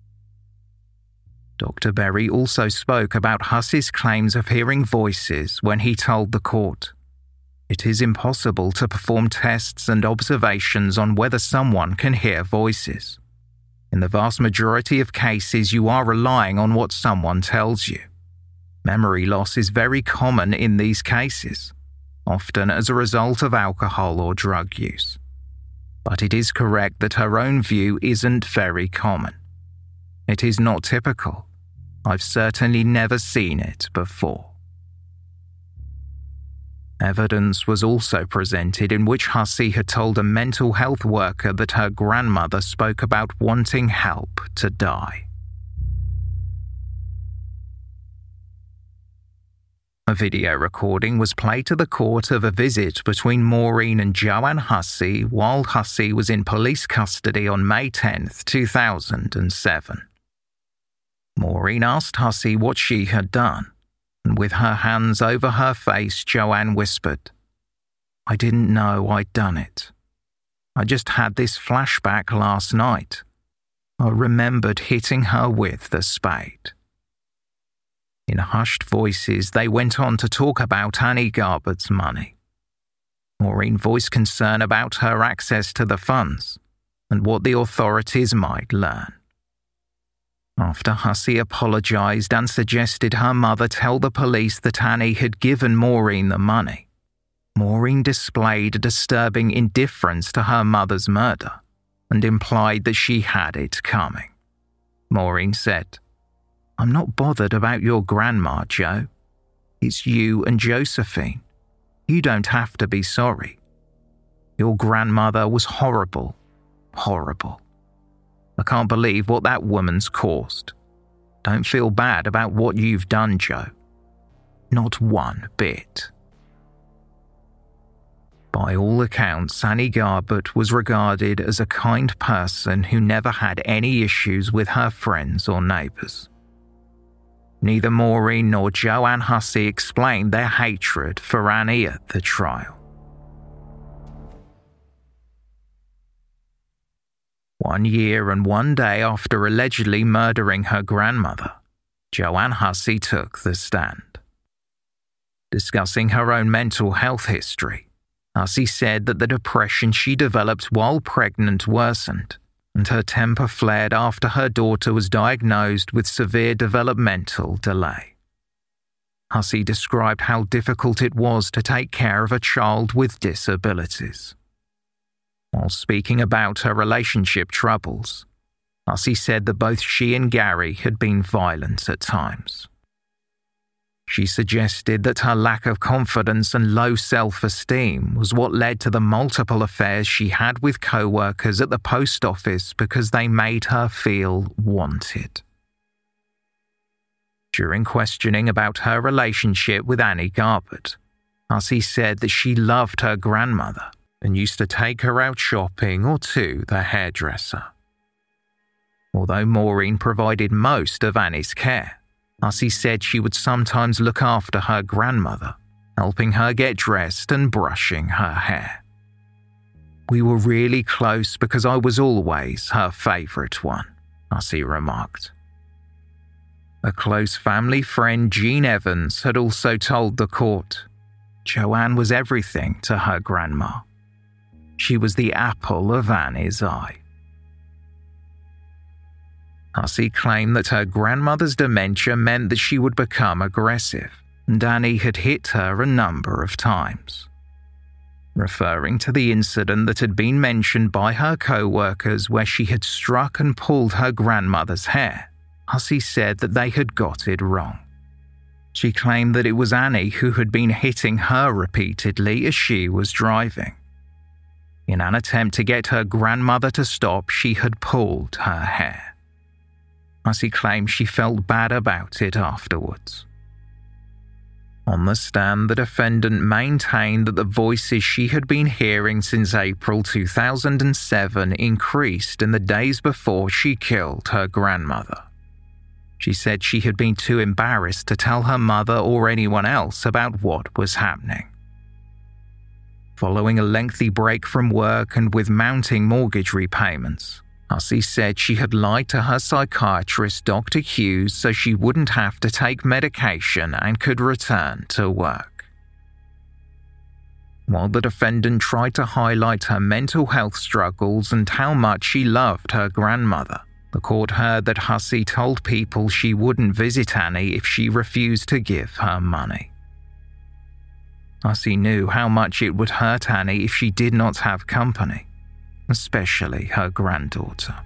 Doctor Berry also spoke about Hussey's claims of hearing voices when he told the court, "It is impossible to perform tests and observations on whether someone can hear voices. In the vast majority of cases, you are relying on what someone tells you. Memory loss is very common in these cases, often as a result of alcohol or drug use. But it is correct that her own view isn't very common. It is not typical. I've certainly never seen it before." Evidence was also presented in which Hussey had told a mental health worker that her grandmother spoke about wanting help to die. A video recording was played to the court of a visit between Maureen and Joanne Hussey while Hussey was in police custody on May tenth, two thousand seven. Maureen asked Hussey what she had done, and with her hands over her face, Joanne whispered, "I didn't know I'd done it. I just had this flashback last night. I remembered hitting her with the spade." In hushed voices, they went on to talk about Annie Garbutt's money. Maureen voiced concern about her access to the funds and what the authorities might learn. After Hussey apologised and suggested her mother tell the police that Annie had given Maureen the money, Maureen displayed a disturbing indifference to her mother's murder and implied that she had it coming. Maureen said, "I'm not bothered about your grandma, Joe. It's you and Josephine. You don't have to be sorry. Your grandmother was horrible, horrible. I can't believe what that woman's caused. Don't feel bad about what you've done, Joe. Not one bit." By all accounts, Annie Garbutt was regarded as a kind person who never had any issues with her friends or neighbours. Neither Maureen nor Joanne Hussey explained their hatred for Annie at the trial. One year and one day after allegedly murdering her grandmother, Joanne Hussey took the stand. Discussing her own mental health history, Hussey said that the depression she developed while pregnant worsened, and her temper flared after her daughter was diagnosed with severe developmental delay. Hussey described how difficult it was to take care of a child with disabilities. While speaking about her relationship troubles, Hussey said that both she and Gary had been violent at times. She suggested that her lack of confidence and low self-esteem was what led to the multiple affairs she had with co-workers at the post office because they made her feel wanted. During questioning about her relationship with Annie Garbutt, Hussey said that she loved her grandmother and used to take her out shopping or to the hairdresser. Although Maureen provided most of Annie's care, Hussey said she would sometimes look after her grandmother, helping her get dressed and brushing her hair. "We were really close because I was always her favourite one," Hussey remarked. A close family friend, Jean Evans, had also told the court, Joanne was everything to her grandma. She was the apple of Annie's eye. Hussey claimed that her grandmother's dementia meant that she would become aggressive, and Annie had hit her a number of times. Referring to the incident that had been mentioned by her co-workers where she had struck and pulled her grandmother's hair, Hussey said that they had got it wrong. She claimed that it was Annie who had been hitting her repeatedly as she was driving. In an attempt to get her grandmother to stop, she had pulled her hair. Hussey claimed she felt bad about it afterwards. On the stand, the defendant maintained that the voices she had been hearing since April two thousand seven increased in the days before she killed her grandmother. She said she had been too embarrassed to tell her mother or anyone else about what was happening. Following a lengthy break from work and with mounting mortgage repayments, Hussey said she had lied to her psychiatrist, Doctor Hughes, so she wouldn't have to take medication and could return to work. While the defendant tried to highlight her mental health struggles and how much she loved her grandmother, the court heard that Hussey told people she wouldn't visit Annie if she refused to give her money. Hussey knew how much it would hurt Annie if she did not have company, especially her granddaughter.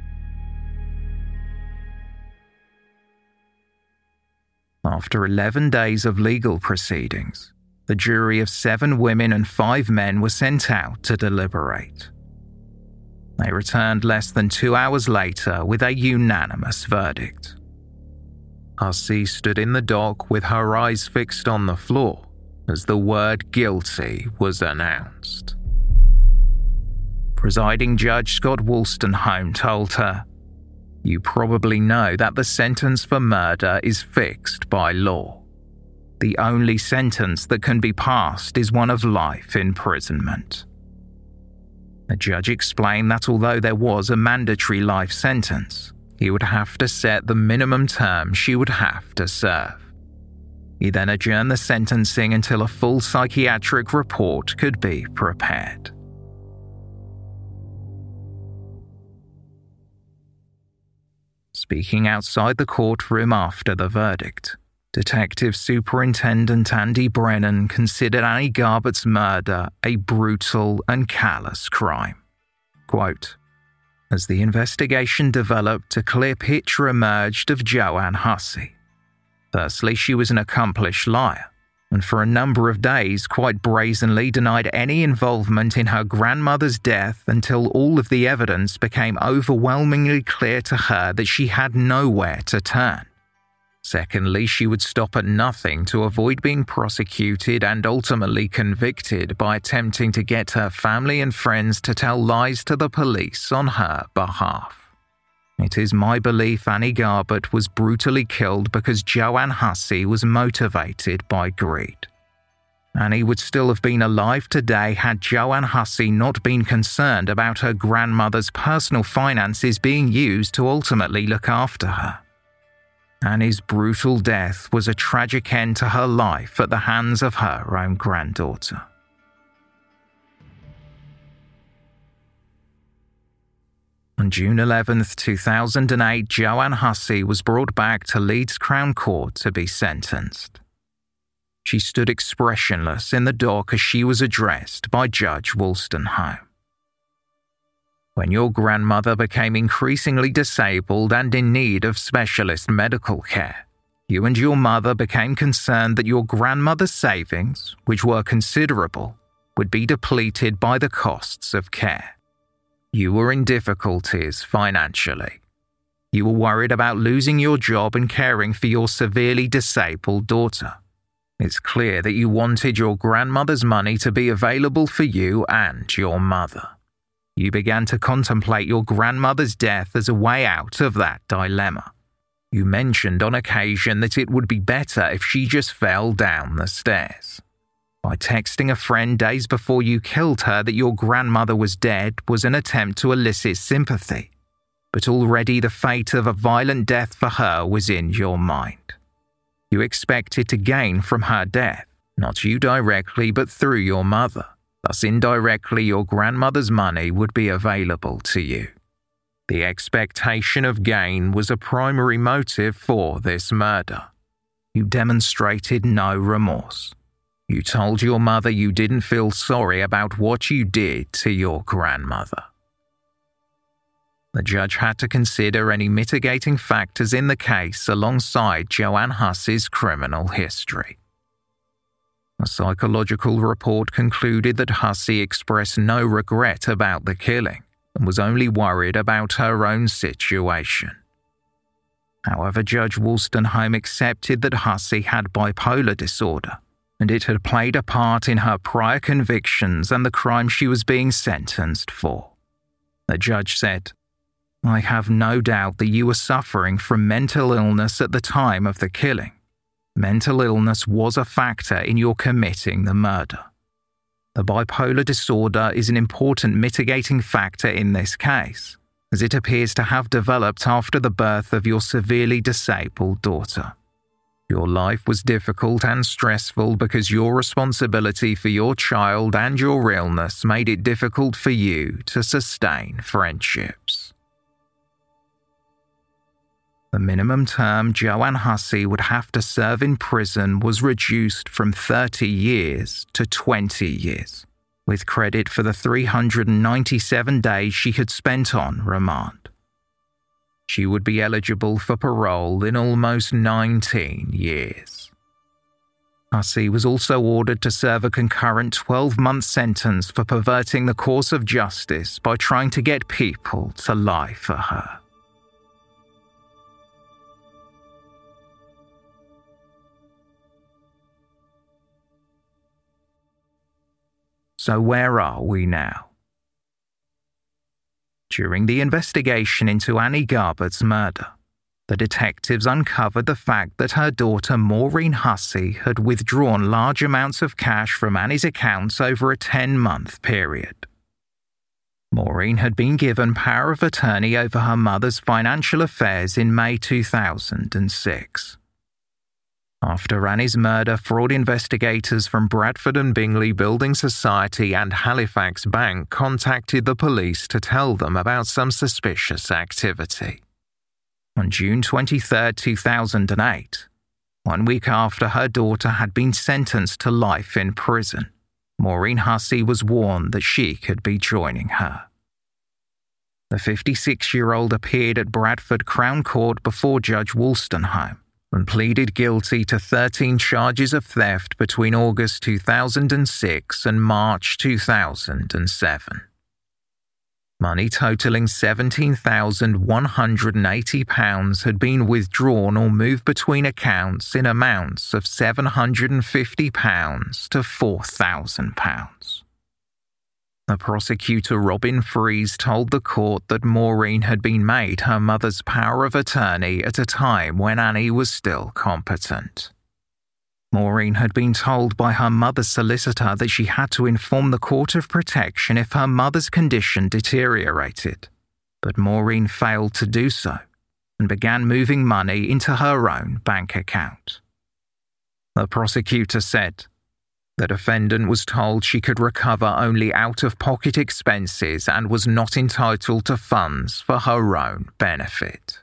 After eleven days of legal proceedings, the jury of seven women and five men were sent out to deliberate. They returned less than two hours later with a unanimous verdict. Hussey stood in the dock with her eyes fixed on the floor as the word guilty was announced. Presiding Judge Scott Wolstenholme told her, "You probably know that the sentence for murder is fixed by law. The only sentence that can be passed is one of life imprisonment." The judge explained that although there was a mandatory life sentence, he would have to set the minimum term she would have to serve. He then adjourned the sentencing until a full psychiatric report could be prepared. Speaking outside the courtroom after the verdict, Detective Superintendent Andy Brennan considered Annie Garbutt's murder a brutal and callous crime. Quote, "As the investigation developed, a clear picture emerged of Joanne Hussey. Firstly, she was an accomplished liar, and for a number of days quite brazenly denied any involvement in her grandmother's death until all of the evidence became overwhelmingly clear to her that she had nowhere to turn. Secondly, she would stop at nothing to avoid being prosecuted and ultimately convicted by attempting to get her family and friends to tell lies to the police on her behalf. It is my belief Annie Garbutt was brutally killed because Joanne Hussey was motivated by greed. Annie would still have been alive today had Joanne Hussey not been concerned about her grandmother's personal finances being used to ultimately look after her. Annie's brutal death was a tragic end to her life at the hands of her own granddaughter." On June eleventh, two thousand eight, Joanne Hussey was brought back to Leeds Crown Court to be sentenced. She stood expressionless in the dock as she was addressed by Judge Wolstenholme. "When your grandmother became increasingly disabled and in need of specialist medical care, you and your mother became concerned that your grandmother's savings, which were considerable, would be depleted by the costs of care. You were in difficulties financially. You were worried about losing your job and caring for your severely disabled daughter. It's clear that you wanted your grandmother's money to be available for you and your mother. You began to contemplate your grandmother's death as a way out of that dilemma. You mentioned on occasion that it would be better if she just fell down the stairs. By texting a friend days before you killed her that your grandmother was dead was an attempt to elicit sympathy, but already the fate of a violent death for her was in your mind. You expected to gain from her death, not you directly but through your mother. Thus indirectly your grandmother's money would be available to you. The expectation of gain was a primary motive for this murder. You demonstrated no remorse. You told your mother you didn't feel sorry about what you did to your grandmother. The judge had to consider any mitigating factors in the case alongside Joanne Hussey's criminal history. A psychological report concluded that Hussey expressed no regret about the killing and was only worried about her own situation. However, Judge Wolstenholme accepted that Hussey had bipolar disorder, and it had played a part in her prior convictions and the crime she was being sentenced for. The judge said, "I have no doubt that you were suffering from mental illness at the time of the killing. Mental illness was a factor in your committing the murder. The bipolar disorder is an important mitigating factor in this case, as it appears to have developed after the birth of your severely disabled daughter. Your life was difficult and stressful because your responsibility for your child and your illness made it difficult for you to sustain friendships." The minimum term Joanne Hussey would have to serve in prison was reduced from thirty years to twenty years, with credit for the three hundred ninety-seven days she had spent on remand. She would be eligible for parole in almost nineteen years. Hussey was also ordered to serve a concurrent twelve-month sentence for perverting the course of justice by trying to get people to lie for her. So where are we now? During the investigation into Annie Garbutt's murder, the detectives uncovered the fact that her daughter Maureen Hussey had withdrawn large amounts of cash from Annie's accounts over a ten-month period. Maureen had been given power of attorney over her mother's financial affairs in May two thousand six. After Annie's murder, fraud investigators from Bradford and Bingley Building Society and Halifax Bank contacted the police to tell them about some suspicious activity. On June twenty-third, two thousand eight, one week after her daughter had been sentenced to life in prison, Maureen Hussey was warned that she could be joining her. The fifty-six-year-old appeared at Bradford Crown Court before Judge Wolstenholme and pleaded guilty to thirteen charges of theft between August two thousand six and March two thousand seven. Money totaling seventeen thousand one hundred eighty pounds had been withdrawn or moved between accounts in amounts of seven hundred fifty pounds to four thousand pounds. The prosecutor, Robin Freeze, told the court that Maureen had been made her mother's power of attorney at a time when Annie was still competent. Maureen had been told by her mother's solicitor that she had to inform the court of protection if her mother's condition deteriorated, but Maureen failed to do so and began moving money into her own bank account. The prosecutor said, "The defendant was told she could recover only out-of-pocket expenses and was not entitled to funds for her own benefit."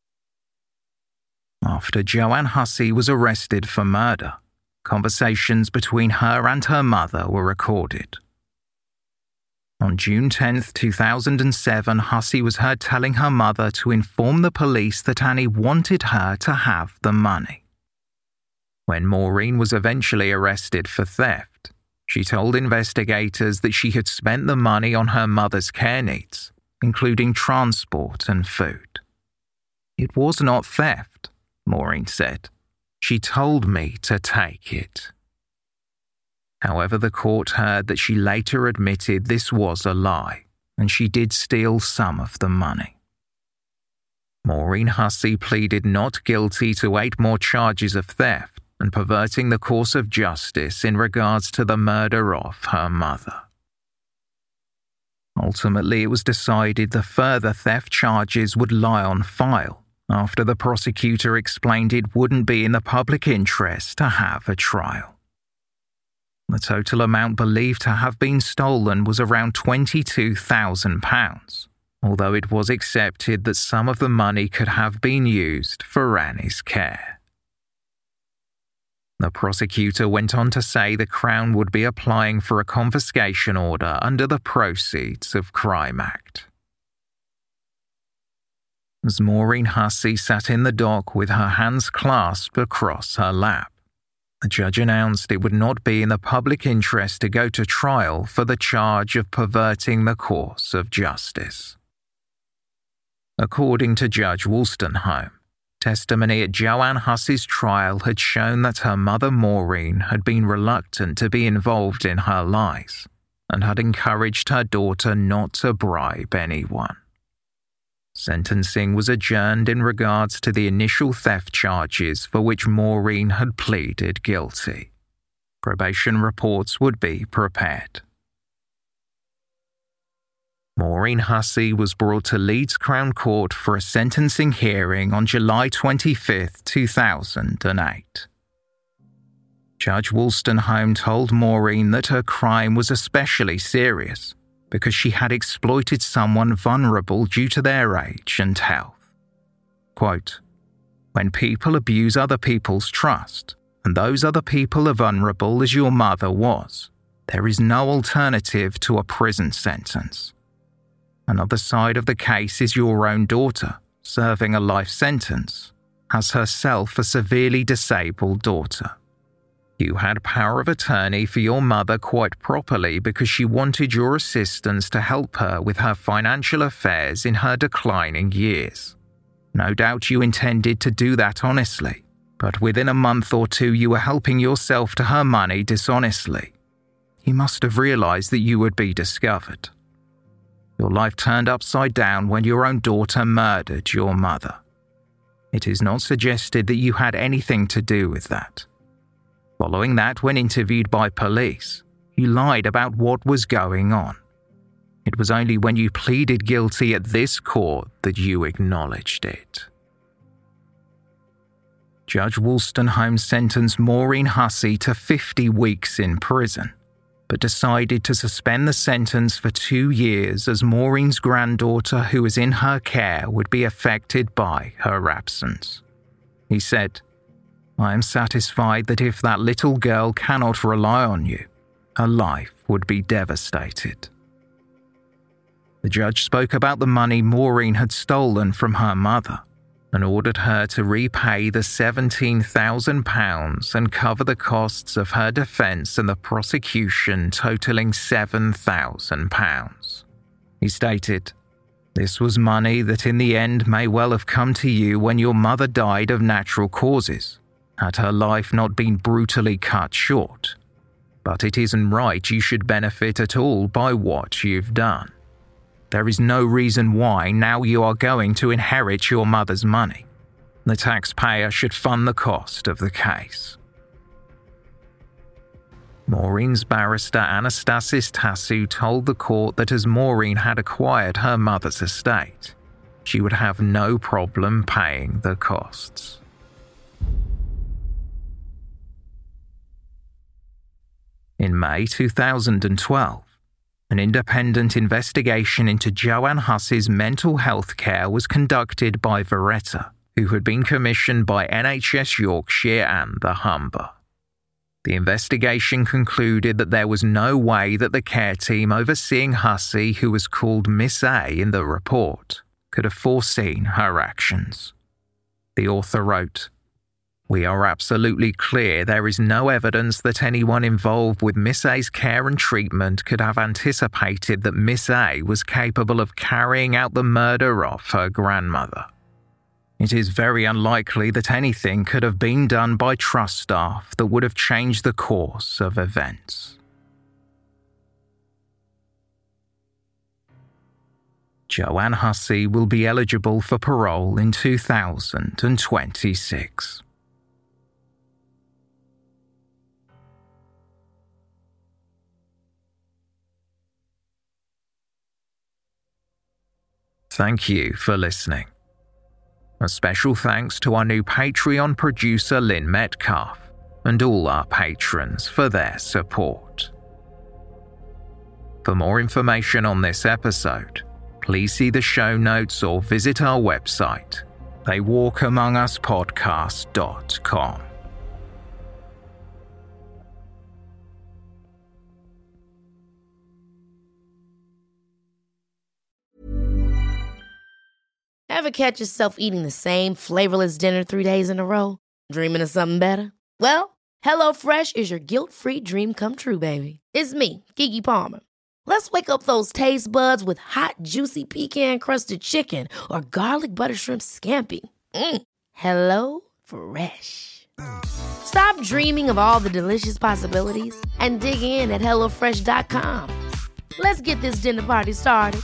After Joanne Hussey was arrested for murder, conversations between her and her mother were recorded. On June tenth, two thousand seven, Hussey was heard telling her mother to inform the police that Annie wanted her to have the money. When Maureen was eventually arrested for theft, she told investigators that she had spent the money on her mother's care needs, including transport and food. "It was not theft," Maureen said. "She told me to take it." However, the court heard that she later admitted this was a lie, and she did steal some of the money. Maureen Hussey pleaded not guilty to eight more charges of theft and perverting the course of justice in regards to the murder of her mother. Ultimately, it was decided the further theft charges would lie on file after the prosecutor explained it wouldn't be in the public interest to have a trial. The total amount believed to have been stolen was around twenty-two thousand pounds, although it was accepted that some of the money could have been used for Annie's care. The prosecutor went on to say the Crown would be applying for a confiscation order under the Proceeds of Crime Act. As Maureen Hussey sat in the dock with her hands clasped across her lap, the judge announced it would not be in the public interest to go to trial for the charge of perverting the course of justice. According to Judge Wolstenholme, testimony at Joanne Hussey's trial had shown that her mother Maureen had been reluctant to be involved in her lies and had encouraged her daughter not to bribe anyone. Sentencing was adjourned in regards to the initial theft charges for which Maureen had pleaded guilty. Probation reports would be prepared. Maureen Hussey was brought to Leeds Crown Court for a sentencing hearing on July twenty-fifth, two thousand eight. Judge Wolstenholme told Maureen that her crime was especially serious because she had exploited someone vulnerable due to their age and health. Quote, "When people abuse other people's trust, and those other people are vulnerable as your mother was, there is no alternative to a prison sentence. Another side of the case is your own daughter, serving a life sentence, as herself a severely disabled daughter. You had power of attorney for your mother quite properly because she wanted your assistance to help her with her financial affairs in her declining years. No doubt you intended to do that honestly, but within a month or two you were helping yourself to her money dishonestly. You must have realized that you would be discovered. Your life turned upside down when your own daughter murdered your mother. It is not suggested that you had anything to do with that. Following that, when interviewed by police, you lied about what was going on. It was only when you pleaded guilty at this court that you acknowledged it." Judge Wolstenholme sentenced Maureen Hussey to fifty weeks in prison, but decided to suspend the sentence for two years as Maureen's granddaughter who was in her care would be affected by her absence. He said, "I am satisfied that if that little girl cannot rely on you, her life would be devastated." The judge spoke about the money Maureen had stolen from her mother and ordered her to repay the seventeen thousand pounds and cover the costs of her defence and the prosecution totalling seven thousand pounds. He stated, "This was money that in the end may well have come to you when your mother died of natural causes, had her life not been brutally cut short. But it isn't right you should benefit at all by what you've done. There is no reason why now you are going to inherit your mother's money. The taxpayer should fund the cost of the case." Maureen's barrister Anastasis Tassou told the court that as Maureen had acquired her mother's estate, she would have no problem paying the costs. In May two thousand twelve, an independent investigation into Joanne Hussey's mental health care was conducted by Veretta, who had been commissioned by N H S Yorkshire and the Humber. The investigation concluded that there was no way that the care team overseeing Hussey, who was called Miss A in the report, could have foreseen her actions. The author wrote, "We are absolutely clear there is no evidence that anyone involved with Miss A's care and treatment could have anticipated that Miss A was capable of carrying out the murder of her grandmother. It is very unlikely that anything could have been done by trust staff that would have changed the course of events." Joanne Hussey will be eligible for parole in two thousand twenty-six. Thank you for listening. A special thanks to our new Patreon producer Lynn Metcalf and all our patrons for their support. For more information on this episode, please see the show notes or visit our website, they walk among us podcast dot com. Ever catch yourself eating the same flavorless dinner three days in a row? Dreaming of something better? Well, HelloFresh is your guilt-free dream come true, baby. It's me, Keke Palmer. Let's wake up those taste buds with hot, juicy pecan-crusted chicken or garlic butter shrimp scampi. Mm. Hello Fresh. Stop dreaming of all the delicious possibilities and dig in at hello fresh dot com. Let's get this dinner party started.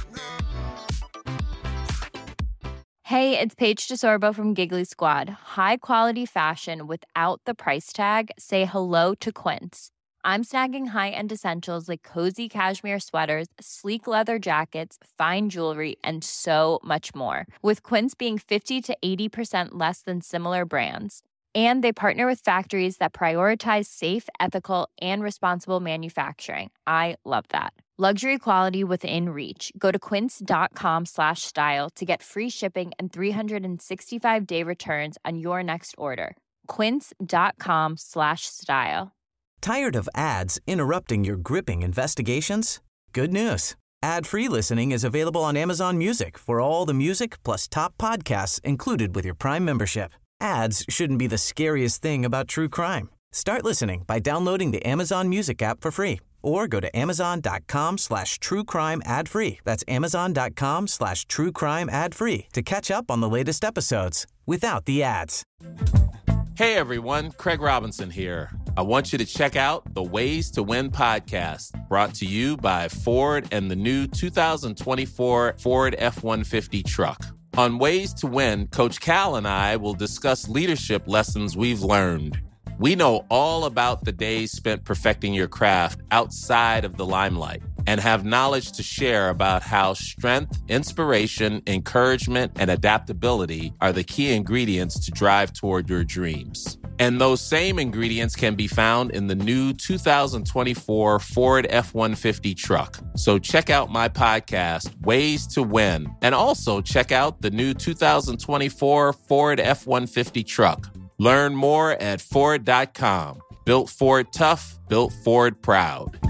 Hey, it's Paige DeSorbo from Giggly Squad. High quality fashion without the price tag. Say hello to Quince. I'm snagging high-end essentials like cozy cashmere sweaters, sleek leather jackets, fine jewelry, and so much more. With Quince being fifty to eighty percent less than similar brands. And they partner with factories that prioritize safe, ethical, and responsible manufacturing. I love that. Luxury quality within reach. Go to quince.com slash style to get free shipping and three sixty-five day returns on your next order. Quince.com slash style. Tired of ads interrupting your gripping investigations? Good news. Ad-free listening is available on Amazon Music for all the music plus top podcasts included with your Prime membership. Ads shouldn't be the scariest thing about true crime. Start listening by downloading the Amazon Music app for free or go to amazon.com slash true crime ad free. That's amazon.com slash true crime ad free to catch up on the latest episodes without the ads. Hey everyone, Craig Robinson here. I want you to check out the Ways to Win podcast, brought to you by Ford and the new two thousand twenty-four Ford F one fifty truck. On Ways to Win, Coach Cal and I will discuss leadership lessons we've learned. We know all about the days spent perfecting your craft outside of the limelight and have knowledge to share about how strength, inspiration, encouragement, and adaptability are the key ingredients to drive toward your dreams. And those same ingredients can be found in the new two thousand twenty-four Ford F one fifty truck. So check out my podcast, Ways to Win, and also check out the new two thousand twenty-four Ford F one fifty truck. Learn more at Ford dot com. Built Ford tough, built Ford proud.